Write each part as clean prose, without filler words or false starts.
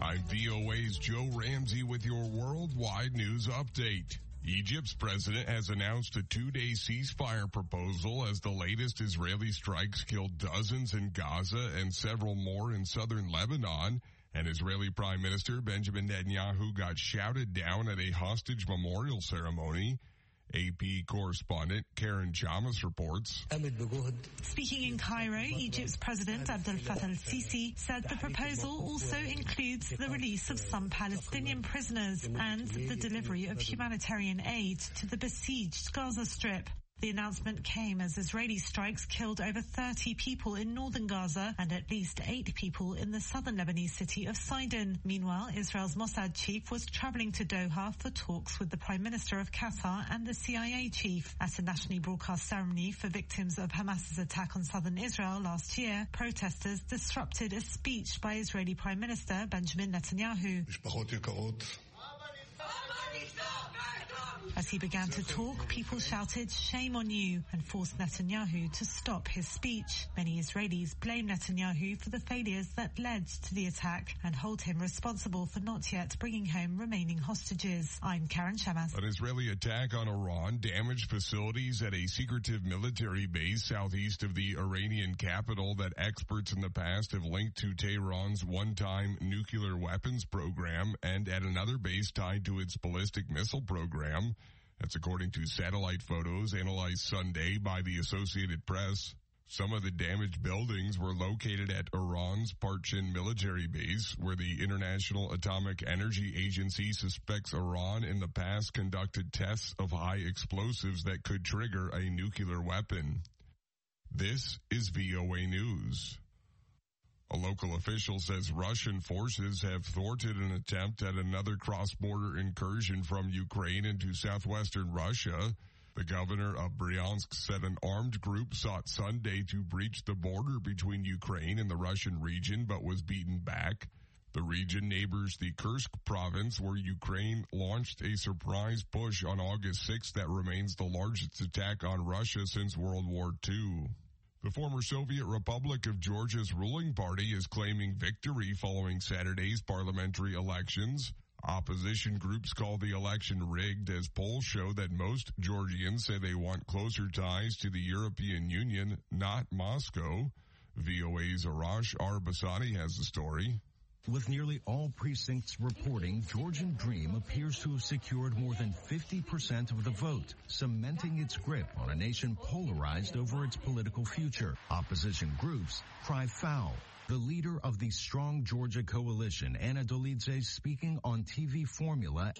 I'm VOA's Joe Ramsey with your worldwide news update. Egypt's president has announced a 2-day ceasefire proposal as the latest Israeli strikes killed dozens in Gaza and several more in southern Lebanon. And Israeli Prime Minister Benjamin Netanyahu got shouted down at a hostage memorial ceremony. AP correspondent Karen Chamas reports. Speaking in Cairo, Egypt's President Abdel Fattah al-Sisi said the proposal also includes the release of some Palestinian prisoners and the delivery of humanitarian aid to the besieged Gaza Strip. The announcement came as Israeli strikes killed over 30 people in northern Gaza and at least 8 people in the southern Lebanese city of Sidon. Meanwhile, Israel's Mossad chief was traveling to Doha for talks with the Prime Minister of Qatar and the CIA chief. At a nationally broadcast ceremony for victims of Hamas's attack on southern Israel last year, protesters disrupted a speech by Israeli Prime Minister Benjamin Netanyahu. As he began to talk, people shouted, "Shame on you," and forced Netanyahu to stop his speech. Many Israelis blame Netanyahu for the failures that led to the attack and hold him responsible for not yet bringing home remaining hostages. I'm Karen Chamas. An Israeli attack on Iran damaged facilities at a secretive military base southeast of the Iranian capital that experts in the past have linked to Tehran's one-time nuclear weapons program and at another base tied to its ballistic missile program. That's according to satellite photos analyzed Sunday by the Associated Press. Some of the damaged buildings were located at Iran's Parchin military base, where the International Atomic Energy Agency suspects Iran in the past conducted tests of high explosives that could trigger a nuclear weapon. This is VOA News. A local official says Russian forces have thwarted an attempt at another cross-border incursion from Ukraine into southwestern Russia. The governor of Bryansk said an armed group sought Sunday to breach the border between Ukraine and the Russian region, but was beaten back. The region neighbors the Kursk province, where Ukraine launched a surprise push on August 6th that remains the largest attack on Russia since World War II. The former Soviet Republic of Georgia's ruling party is claiming victory following Saturday's parliamentary elections. Opposition groups call the election rigged as polls show that most Georgians say they want closer ties to the European Union, not Moscow. VOA's Arash Arabasani has the story. With nearly all precincts reporting, Georgian Dream appears to have secured more than 50% of the vote, cementing its grip on a nation polarized over its political future. Opposition groups cry foul. The leader of the Strong Georgia Coalition, Anna Dolidze, speaking on TV Formula.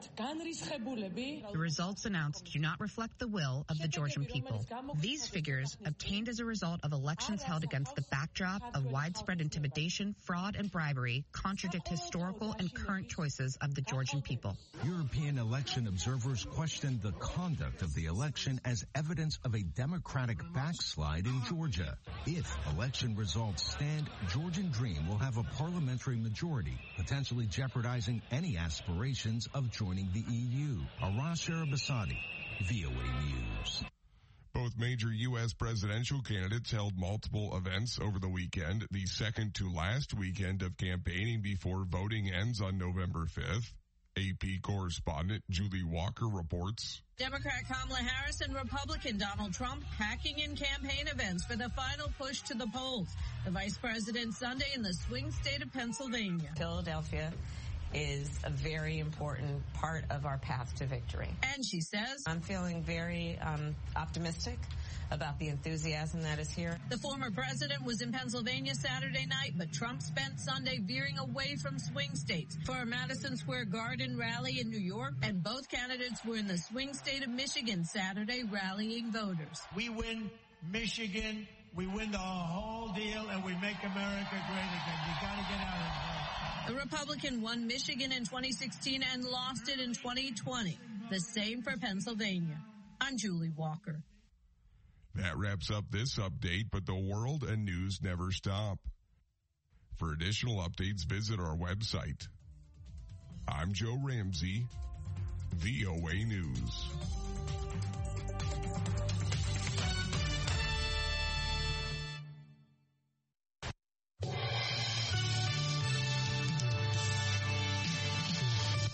The results announced do not reflect the will of the Georgian people. These figures, obtained as a result of elections held against the backdrop of widespread intimidation, fraud, and bribery, contradict historical and current choices of the Georgian people. European election observers questioned the conduct of the election as evidence of a democratic backslide in Georgia. If election results stand, Georgian Dream will have a parliamentary majority, potentially jeopardizing any aspirations of joining the EU. Arash Arabasadi, VOA News. Both major U.S. presidential candidates held multiple events over the weekend, the second to last weekend of campaigning before voting ends on November 5th. AP correspondent Julie Walker reports. Democrat Kamala Harris and Republican Donald Trump packing in campaign events for the final push to the polls. The vice president Sunday in the swing state of Pennsylvania. Philadelphia is a very important part of our path to victory. And she says, I'm feeling very optimistic about the enthusiasm that is here. The former president was in Pennsylvania Saturday night, but Trump spent Sunday veering away from swing states for a Madison Square Garden rally in New York, and both candidates were in the swing state of Michigan Saturday rallying voters. We win Michigan, we win the whole deal, and we make America great again. You got to get out of here. The Republican won Michigan in 2016 and lost it in 2020. The same for Pennsylvania. I'm Julie Walker. That wraps up this update, but the world and news never stop. For additional updates, visit our website. I'm Joe Ramsey, VOA News.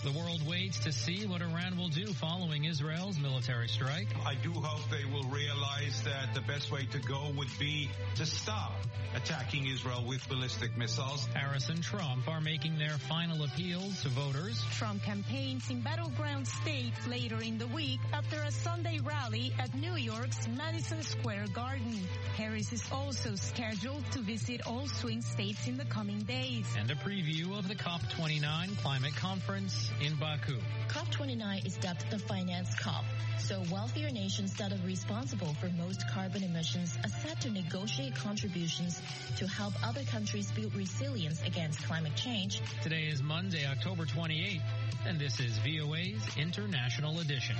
The world waits to see what Iran will do following Israel's military strike. I do hope they will realize that the best way to go would be to stop attacking Israel with ballistic missiles. Harris and Trump are making their final appeals to voters. Trump campaigns in battleground states later in the week after a Sunday rally at New York's Madison Square Garden. Harris is also scheduled to visit all swing states in the coming days. And a preview of the COP29 climate conference in Baku. COP29 is dubbed the Finance COP. So wealthier nations that are responsible for most carbon emissions are set to negotiate contributions to help other countries build resilience against climate change. Today is Monday, October 28th, and this is VOA's International Edition.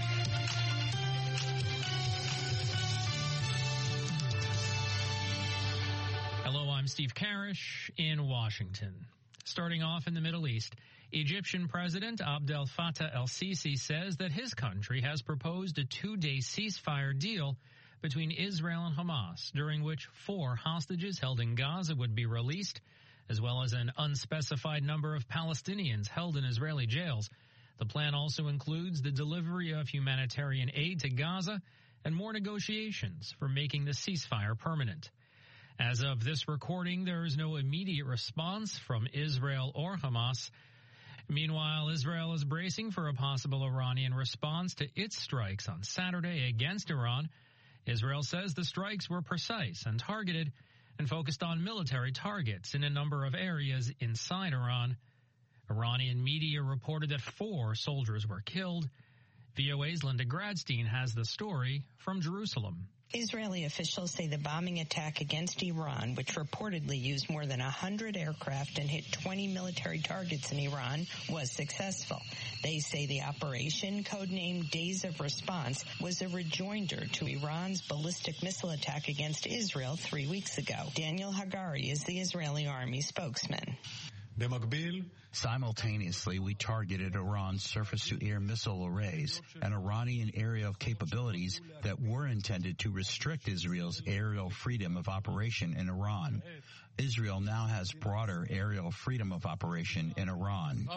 Hello, I'm Steve Karish in Washington. Starting off in the Middle East, Egyptian President Abdel Fattah el-Sisi says that his country has proposed a 2-day ceasefire deal between Israel and Hamas, during which 4 hostages held in Gaza would be released, as well as an unspecified number of Palestinians held in Israeli jails. The plan also includes the delivery of humanitarian aid to Gaza and more negotiations for making the ceasefire permanent. As of this recording, there is no immediate response from Israel or Hamas. Meanwhile, Israel is bracing for a possible Iranian response to its strikes on Saturday against Iran. Israel says the strikes were precise and targeted and focused on military targets in a number of areas inside Iran. Iranian media reported that 4 soldiers were killed. VOA's Linda Gradstein has the story from Jerusalem. Israeli officials say the bombing attack against Iran, which reportedly used more than 100 aircraft and hit 20 military targets in Iran, was successful. They say the operation, codenamed Days of Response, was a rejoinder to Iran's ballistic missile attack against Israel 3 weeks ago. Daniel Hagari is the Israeli army spokesman. Simultaneously, we targeted Iran's surface-to-air missile arrays, an Iranian area of capabilities that were intended to restrict Israel's aerial freedom of operation in Iran. Israel now has broader aerial freedom of operation in Iran.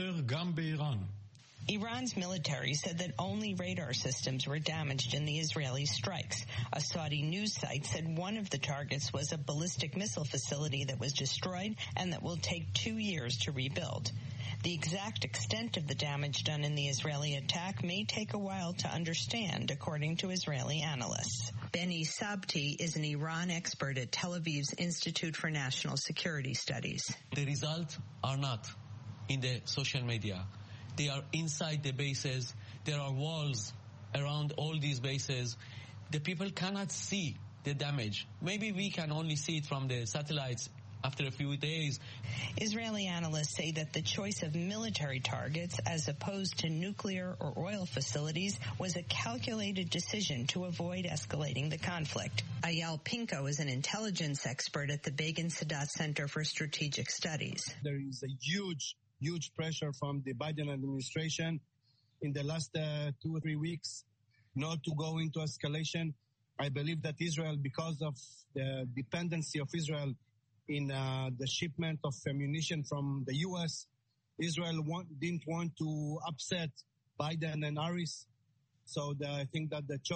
Iran's military said that only radar systems were damaged in the Israeli strikes. A Saudi news site said one of the targets was a ballistic missile facility that was destroyed and that will take 2 years to rebuild. The exact extent of the damage done in the Israeli attack may take a while to understand, according to Israeli analysts. Benny Sabti is an Iran expert at Tel Aviv's Institute for National Security Studies. The results are not in the social media. They are inside the bases. There are walls around all these bases. The people cannot see the damage. Maybe we can only see it from the satellites after a few days. Israeli analysts say that the choice of military targets as opposed to nuclear or oil facilities was a calculated decision to avoid escalating the conflict. Ayal Pinko is an intelligence expert at the Begin Sadat Center for Strategic Studies. There is a huge pressure from the Biden administration in the last 2 or 3 weeks not to go into escalation. I believe that Israel, because of the dependency of Israel in the shipment of ammunition from the U.S., Israel didn't want to upset Biden and Harris. So I think that the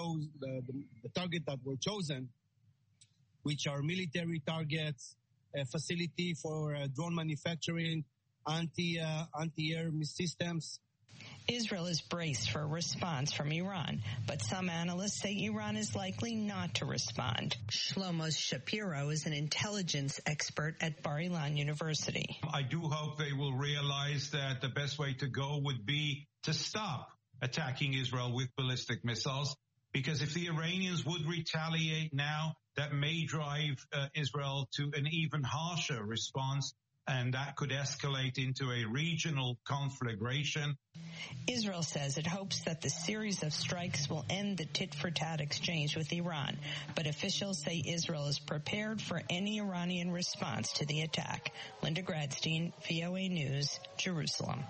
target that were chosen, which are military targets, a facility for drone manufacturing, anti-air systems. Israel is braced for a response from Iran, but some analysts say Iran is likely not to respond. Shlomo Shapiro is an intelligence expert at Bar-Ilan University. I do hope they will realize that the best way to go would be to stop attacking Israel with ballistic missiles, because if the Iranians would retaliate now, that may drive Israel to an even harsher response, and that could escalate into a regional conflagration. Israel says it hopes that the series of strikes will end the tit-for-tat exchange with Iran, but officials say Israel is prepared for any Iranian response to the attack. Linda Gradstein, VOA News, Jerusalem.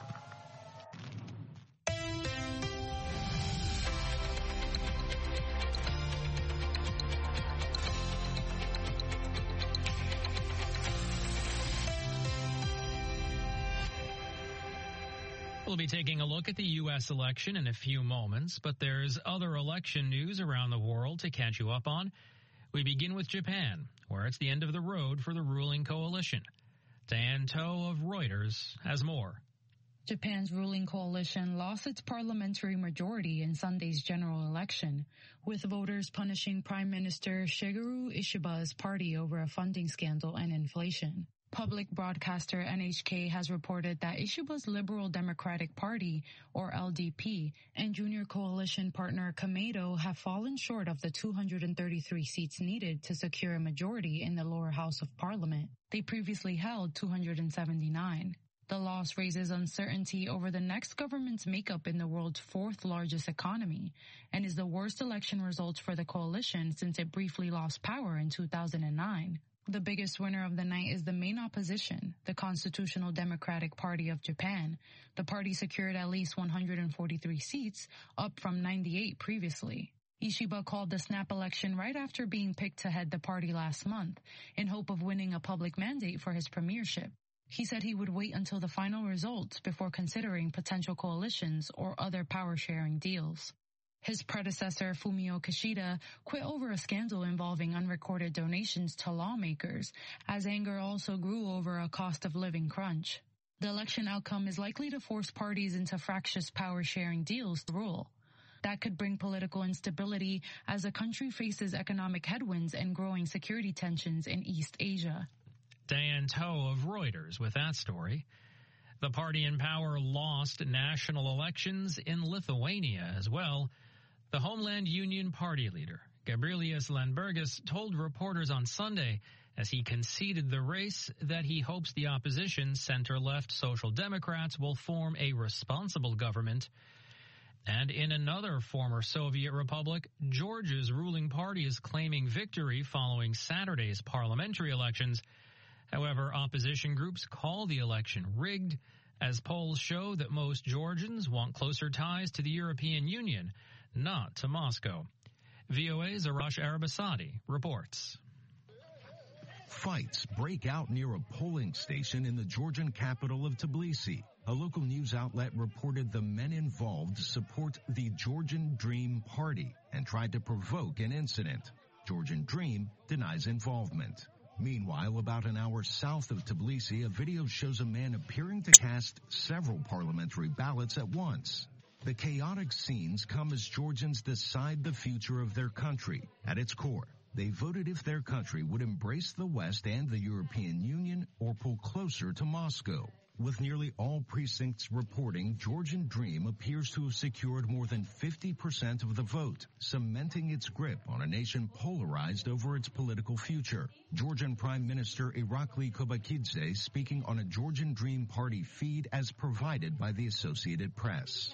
We'll be taking a look at the U.S. election in a few moments, but there's other election news around the world to catch you up on. We begin with Japan, where it's the end of the road for the ruling coalition. Diane Toh of Reuters has more. Japan's ruling coalition lost its parliamentary majority in Sunday's general election, with voters punishing Prime Minister Shigeru Ishiba's party over a funding scandal and inflation. Public broadcaster NHK has reported that Ishiba's Liberal Democratic Party, or LDP, and junior coalition partner Komeito have fallen short of the 233 seats needed to secure a majority in the lower house of parliament. They previously held 279. The loss raises uncertainty over the next government's makeup in the world's fourth largest economy and is the worst election result for the coalition since it briefly lost power in 2009. The biggest winner of the night is the main opposition, the Constitutional Democratic Party of Japan. The party secured at least 143 seats, up from 98 previously. Ishiba called the snap election right after being picked to head the party last month, in hope of winning a public mandate for his premiership. He said he would wait until the final results before considering potential coalitions or other power-sharing deals. His predecessor, Fumio Kishida, quit over a scandal involving unrecorded donations to lawmakers, as anger also grew over a cost-of-living crunch. The election outcome is likely to force parties into fractious power-sharing deals to rule. That could bring political instability as the country faces economic headwinds and growing security tensions in East Asia. Diane Toh of Reuters with that story. The party in power lost national elections in Lithuania as well. The Homeland Union party leader, Gabrielius Landsbergis, told reporters on Sunday as he conceded the race that he hopes the opposition center-left Social Democrats will form a responsible government. And in another former Soviet republic, Georgia's ruling party is claiming victory following Saturday's parliamentary elections. However, opposition groups call the election rigged, as polls show that most Georgians want closer ties to the European Union, not to Moscow. VOA's Arash Arabasadi reports. Fights break out near a polling station in the Georgian capital of Tbilisi. A local news outlet reported the men involved support the Georgian Dream Party and tried to provoke an incident. Georgian Dream denies involvement. Meanwhile, about an hour south of Tbilisi, a video shows a man appearing to cast several parliamentary ballots at once. The chaotic scenes come as Georgians decide the future of their country. At its core, they voted if their country would embrace the West and the European Union or pull closer to Moscow. With nearly all precincts reporting, Georgian Dream appears to have secured more than 50% of the vote, cementing its grip on a nation polarized over its political future. Georgian Prime Minister Irakli Kobakidze speaking on a Georgian Dream Party feed as provided by the Associated Press.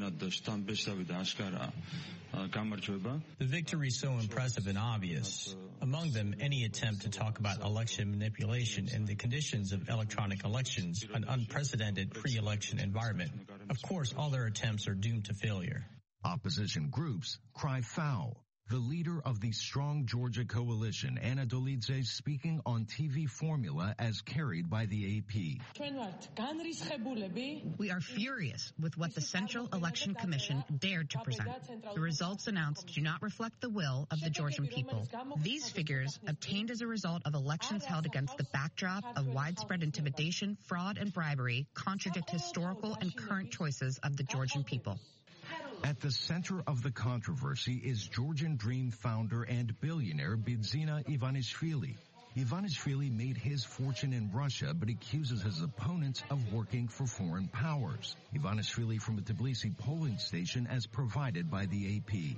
The victory is so impressive and obvious. Among them, any attempt to talk about election manipulation and the conditions of electronic elections, an unprecedented pre-election environment. Of course, all their attempts are doomed to failure. Opposition groups cry foul. The leader of the Strong Georgia Coalition, Anna Dolidze, speaking on TV Formula as carried by the AP. We are furious with what the Central Election Commission dared to present. The results announced do not reflect the will of the Georgian people. These figures, obtained as a result of elections held against the backdrop of widespread intimidation, fraud, and bribery, contradict historical and current choices of the Georgian people. At the center of the controversy is Georgian Dream founder and billionaire Bidzina Ivanishvili. Ivanishvili made his fortune in Russia, but accuses his opponents of working for foreign powers. Ivanishvili from a Tbilisi polling station as provided by the AP.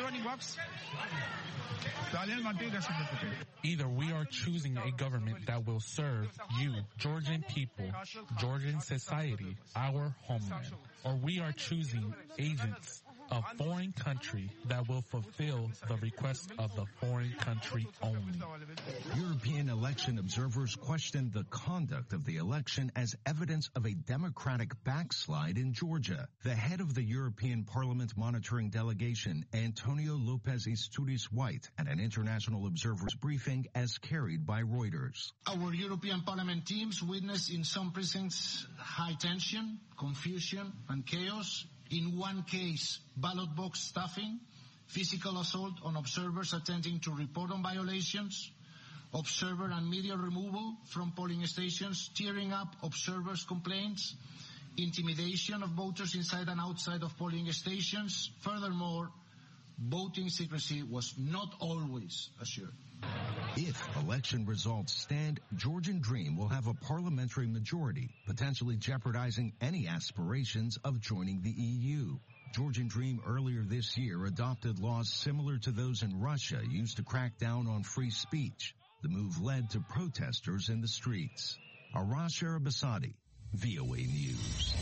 Either we are choosing a government that will serve you, Georgian people, Georgian society, our homeland, or we are choosing agents a foreign country that will fulfill the request of the foreign country only. European election observers questioned the conduct of the election as evidence of a democratic backslide in Georgia. The head of the European Parliament monitoring delegation, Antonio Lopez Isturiz White, at an international observers briefing as carried by Reuters. Our European Parliament teams witnessed in some precincts high tension, confusion, and chaos. In one case, ballot box stuffing, physical assault on observers attempting to report on violations, observer and media removal from polling stations, tearing up observers' complaints, intimidation of voters inside and outside of polling stations. Furthermore, voting secrecy was not always assured. If election results stand, Georgian Dream will have a parliamentary majority, potentially jeopardizing any aspirations of joining the EU. Georgian Dream earlier this year adopted laws similar to those in Russia used to crack down on free speech. The move led to protesters in the streets. Arash Arabasadi, VOA News.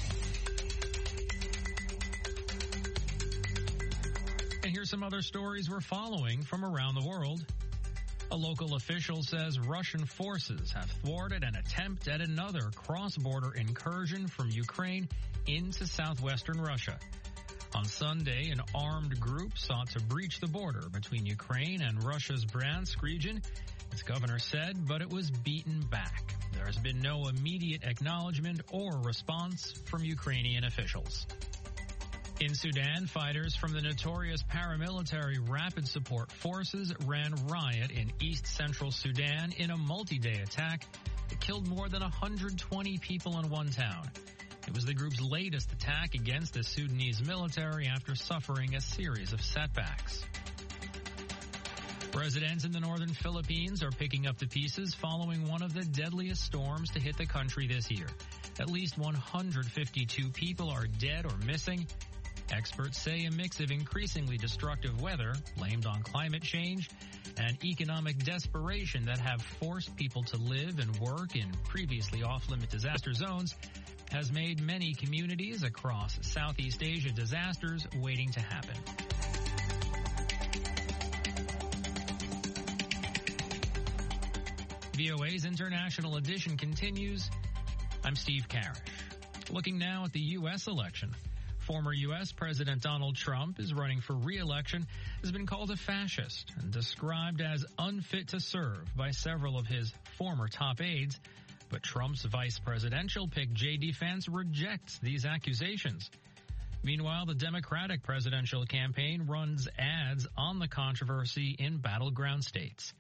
And here's some other stories we're following from around the world. A local official says Russian forces have thwarted an attempt at another cross-border incursion from Ukraine into southwestern Russia. On Sunday, an armed group sought to breach the border between Ukraine and Russia's Bryansk region, its governor said, but it was beaten back. There has been no immediate acknowledgement or response from Ukrainian officials. In Sudan, fighters from the notorious paramilitary Rapid Support Forces ran riot in east-central Sudan in a multi-day attack that killed more than 120 people in one town. It was the group's latest attack against the Sudanese military after suffering a series of setbacks. Residents in the northern Philippines are picking up the pieces following one of the deadliest storms to hit the country this year. At least 152 people are dead or missing. Experts say a mix of increasingly destructive weather, blamed on climate change, and economic desperation that have forced people to live and work in previously off-limit disaster zones has made many communities across Southeast Asia disasters waiting to happen. VOA's International Edition continues. I'm Steve Karish. Looking now at the U.S. election. Former U.S. President Donald Trump is running for re-election, has been called a fascist and described as unfit to serve by several of his former top aides. But Trump's vice presidential pick, J.D. Vance, rejects these accusations. Meanwhile, the Democratic presidential campaign runs ads on the controversy in battleground states.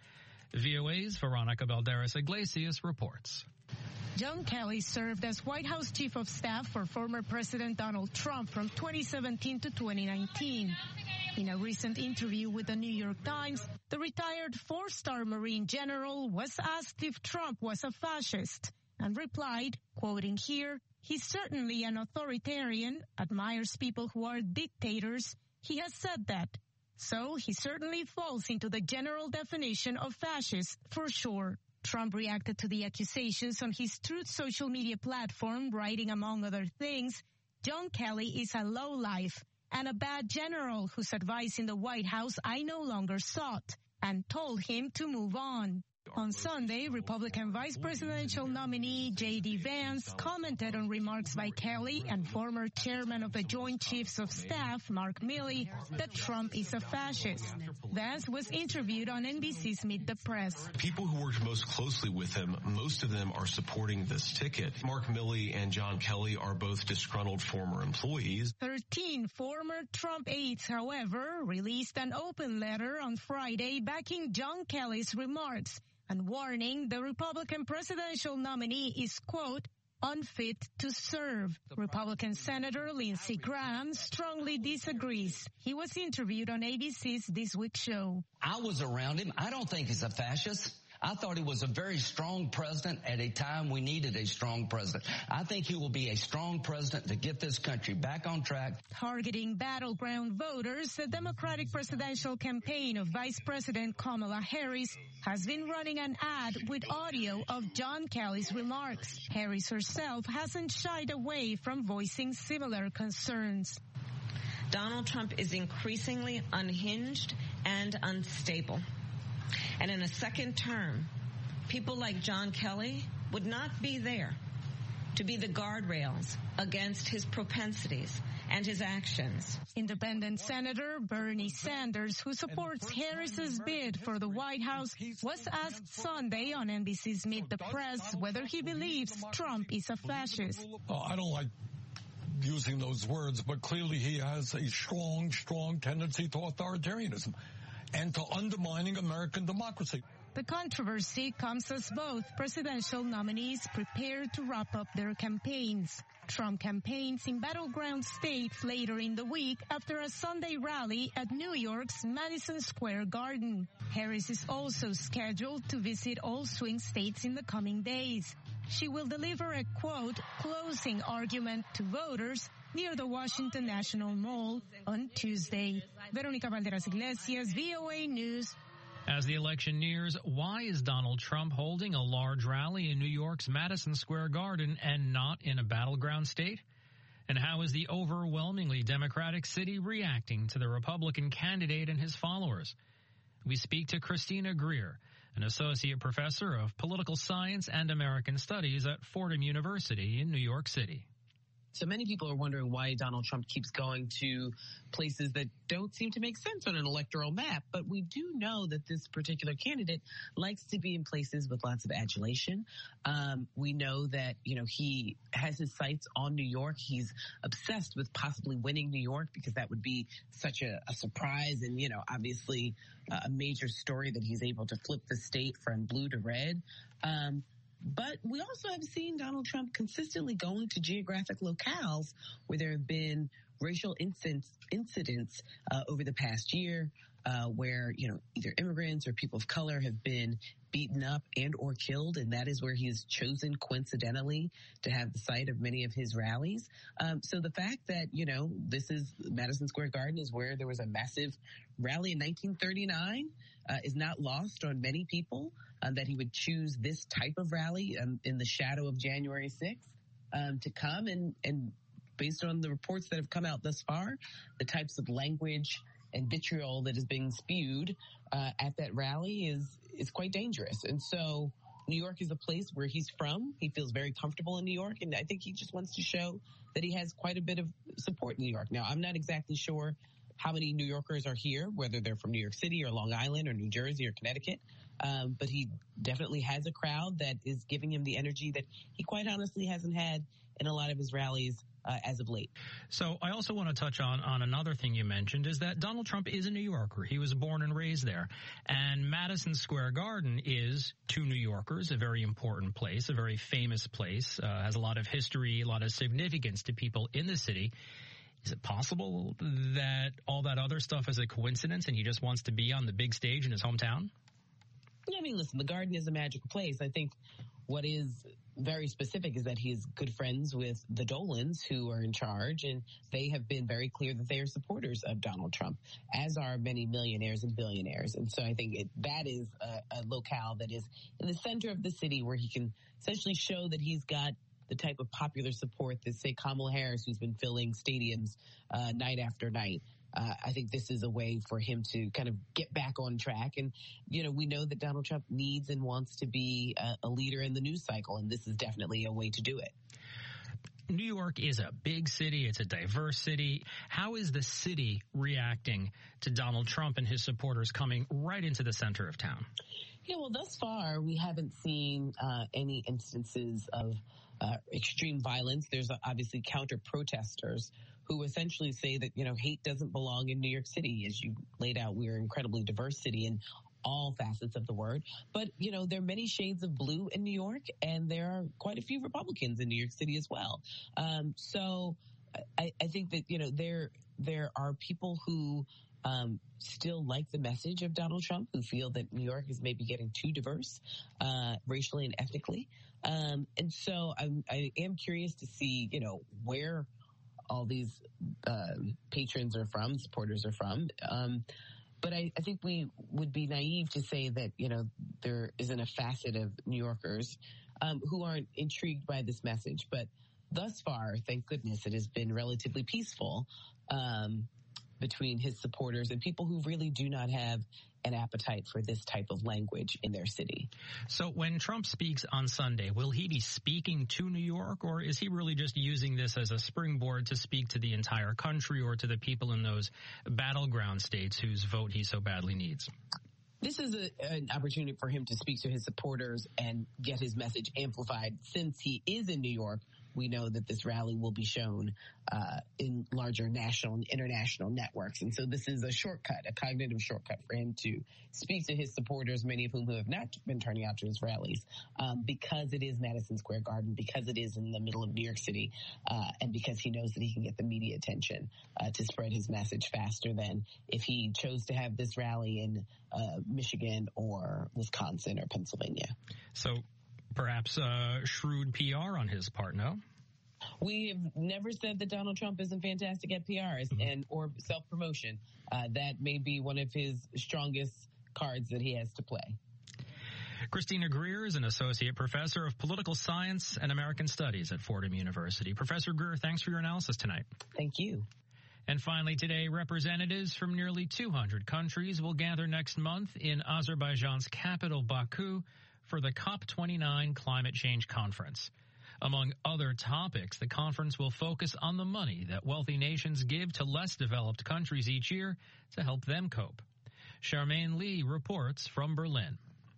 VOA's Veronica Balderas Iglesias reports. John Kelly served as White House Chief of Staff for former President Donald Trump from 2017 to 2019. In a recent interview with the New York Times, the retired four-star Marine general was asked if Trump was a fascist and replied, quoting here, "He's certainly an authoritarian, admires people who are dictators. He has said that. So he certainly falls into the general definition of fascist for sure." Trump reacted to the accusations on his Truth social media platform, writing, among other things, "John Kelly is a lowlife and a bad general whose advice in the White House I no longer sought, and told him to move on." On Sunday, Republican vice presidential nominee J.D. Vance commented on remarks by Kelly and former chairman of the Joint Chiefs of Staff, Mark Milley, that Trump is a fascist. Vance was interviewed on NBC's Meet the Press. People who worked most closely with him, most of them are supporting this ticket. Mark Milley and John Kelly are both disgruntled former employees. 13 former Trump aides, however, released an open letter on Friday backing John Kelly's remarks and warning the Republican presidential nominee is, quote, unfit to serve. Republican Senator Lindsey Graham strongly disagrees. He was interviewed on ABC's This Week show. I was around him. I don't think he's a fascist. I thought he was a very strong president at a time we needed a strong president. I think he will be a strong president to get this country back on track. Targeting battleground voters, the Democratic presidential campaign of Vice President Kamala Harris has been running an ad with audio of John Kelly's remarks. Harris herself hasn't shied away from voicing similar concerns. Donald Trump is increasingly unhinged and unstable. And in a second term, people like John Kelly would not be there to be the guardrails against his propensities and his actions. Independent Senator Bernie Sanders, who supports Harris's bid for the White House, was asked Sunday on NBC's Meet the Press whether he believes Trump is a fascist. I don't like using those words, but clearly he has a strong tendency to authoritarianism and to undermining American democracy. The controversy comes as both presidential nominees prepare to wrap up their campaigns. Trump campaigns in battleground states later in the week after a Sunday rally at New York's Madison Square Garden. Harris is also scheduled to visit all swing states in the coming days. She will deliver a, quote, closing argument to voters near the Washington National Mall on Tuesday. Veronica Valderas Iglesias, VOA News. As the election nears, why is Donald Trump holding a large rally in New York's Madison Square Garden and not in a battleground state? And how is the overwhelmingly Democratic city reacting to the Republican candidate and his followers? We speak to Christina Greer, an associate professor of political science and American studies at Fordham University in New York City. So many people are wondering why Donald Trump keeps going to places that don't seem to make sense on an electoral map. But we do know that this particular candidate likes to be in places with lots of adulation. We know that, he has his sights on New York. He's obsessed with possibly winning New York because that would be such a surprise and, obviously a major story that he's able to flip the state from blue to red. But we also have seen Donald Trump consistently going to geographic locales where there have been racial incidents over the past year where, either immigrants or people of color have been beaten up and or killed. And that is where he has chosen, coincidentally, to have the site of many of his rallies. So the fact that, this is Madison Square Garden is where there was a massive rally in 1939 is not lost on many people. That he would choose this type of rally in the shadow of January 6th to come. And based on the reports that have come out thus far, the types of language and vitriol that is being spewed at that rally is quite dangerous. And so New York is a place where he's from. He feels very comfortable in New York. And I think he just wants to show that he has quite a bit of support in New York. Now, I'm not exactly sure how many New Yorkers are here, whether they're from New York City or Long Island or New Jersey or Connecticut. But he definitely has a crowd that is giving him the energy that he quite honestly hasn't had in a lot of his rallies as of late. So I also want to touch on another thing you mentioned is that Donald Trump is a New Yorker. He was born and raised there. And Madison Square Garden is, to New Yorkers, a very important place, a very famous place, has a lot of history, a lot of significance to people in the city. Is it possible that all that other stuff is a coincidence and he just wants to be on the big stage in his hometown? Yeah, I mean, listen, the Garden is a magical place. I think what is very specific is that he is good friends with the Dolans who are in charge, and they have been very clear that they are supporters of Donald Trump, as are many millionaires and billionaires. And so I think that is a locale that is in the center of the city where he can essentially show that he's got the type of popular support that, say, Kamala Harris, who's been filling stadiums night after night. I think this is a way for him to kind of get back on track. And, we know that Donald Trump needs and wants to be a leader in the news cycle, and this is definitely a way to do it. New York is a big city. It's a diverse city. How is the city reacting to Donald Trump and his supporters coming right into the center of town? Yeah, well, thus far, we haven't seen any instances of extreme violence. There's obviously counter-protesters who essentially say that, hate doesn't belong in New York City. As you laid out, we're an incredibly diverse city in all facets of the word. But, there are many shades of blue in New York, and there are quite a few Republicans in New York City as well. So I think that, there are people who still like the message of Donald Trump, who feel that New York is maybe getting too diverse racially and ethnically. And so I am curious to see, where all these patrons are from, supporters are from. But I think we would be naive to say that, there isn't a facet of New Yorkers who aren't intrigued by this message. But thus far, thank goodness, it has been relatively peaceful. between his supporters and people who really do not have an appetite for this type of language in their city. So when Trump speaks on Sunday, will he be speaking to New York, or is he really just using this as a springboard to speak to the entire country or to the people in those battleground states whose vote he so badly needs? This is an opportunity for him to speak to his supporters and get his message amplified. Since he is in New York, we know that this rally will be shown in larger national and international networks. And so this is a shortcut, a cognitive shortcut for him to speak to his supporters, many of whom have not been turning out to his rallies, because it is Madison Square Garden, because it is in the middle of New York City, and because he knows that he can get the media attention to spread his message faster than if he chose to have this rally in Michigan or Wisconsin or Pennsylvania. So perhaps shrewd PR on his part, no? We have never said that Donald Trump isn't fantastic at PR or self-promotion. That may be one of his strongest cards that he has to play. Christina Greer is an associate professor of political science and American studies at Fordham University. Professor Greer, thanks for your analysis tonight. Thank you. And finally today, representatives from nearly 200 countries will gather next month in Azerbaijan's capital, Baku, for the COP29 Climate Change Conference. Among other topics, the conference will focus on the money that wealthy nations give to less developed countries each year to help them cope. Charmaine Lee reports from Berlin.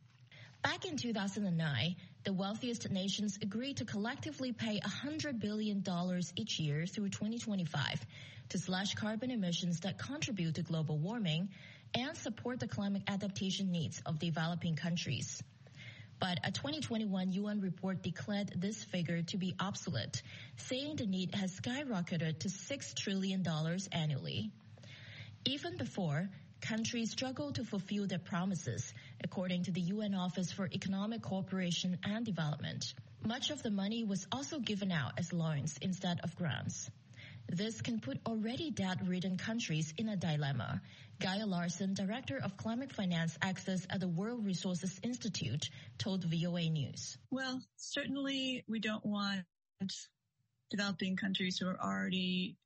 Back in 2009, the wealthiest nations agreed to collectively pay $100 billion each year through 2025 to slash carbon emissions that contribute to global warming and support the climate adaptation needs of developing countries. But a 2021 UN report declared this figure to be obsolete, saying the need has skyrocketed to $6 trillion annually. Even before, countries struggled to fulfill their promises, according to the UN Office for Economic Cooperation and Development. Much of the money was also given out as loans instead of grants. This can put already debt-ridden countries in a dilemma. Gaia Larson, Director of Climate Finance Access at the World Resources Institute, told VOA News. Well, certainly we don't want developing countries who are already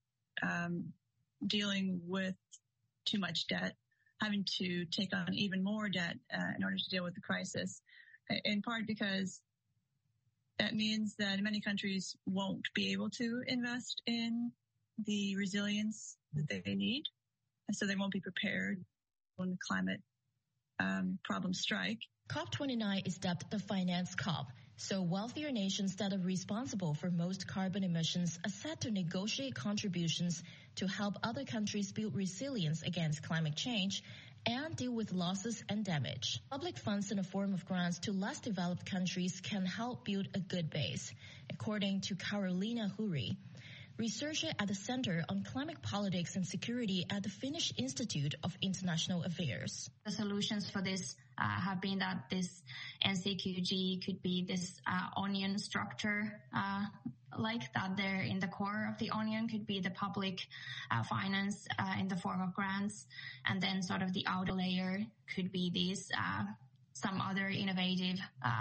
dealing with too much debt, having to take on even more debt in order to deal with the crisis, in part because that means that many countries won't be able to invest in the resilience that they need, and so they won't be prepared when the climate problems strike. COP29 is dubbed the Finance COP, so wealthier nations that are responsible for most carbon emissions are set to negotiate contributions to help other countries build resilience against climate change and deal with losses and damage. Public funds in the form of grants to less developed countries can help build a good base, according to Carolina Huri, researcher at the Center on Climate Politics and Security at the Finnish Institute of International Affairs. The solutions for this have been that this NCQG could be this onion structure, like that there in the core of the onion could be the public finance in the form of grants, and then sort of the outer layer could be these some other innovative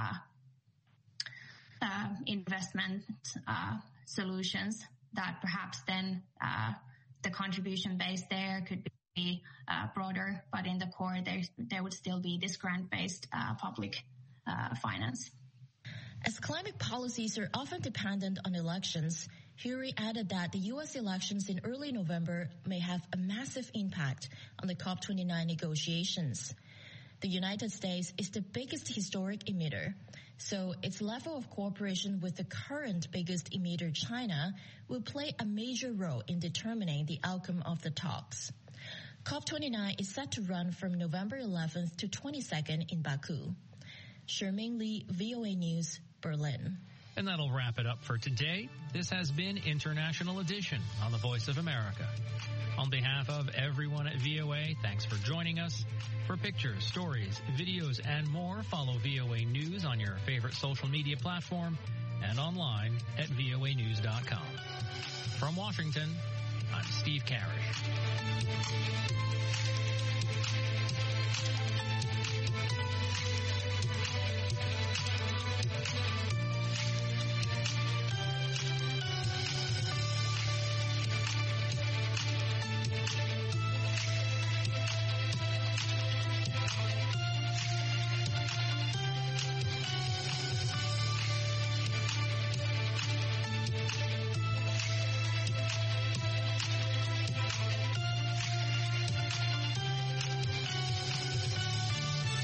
investment solutions that perhaps then the contribution base there could be broader, but in the core there would still be this grant-based public finance. As climate policies are often dependent on elections, Huri added that the U.S. elections in early November may have a massive impact on the COP29 negotiations. The United States is the biggest historic emitter, so its level of cooperation with the current biggest emitter, China, will play a major role in determining the outcome of the talks. COP29 is set to run from November 11th to 22nd in Baku. Charmaine Lee, VOA News, Berlin. And that'll wrap it up for today. This has been International Edition on the Voice of America. On behalf of everyone at VOA, thanks for joining us. For pictures, stories, videos, and more, follow VOA News on your favorite social media platform and online at voanews.com. From Washington, I'm Steve Karish.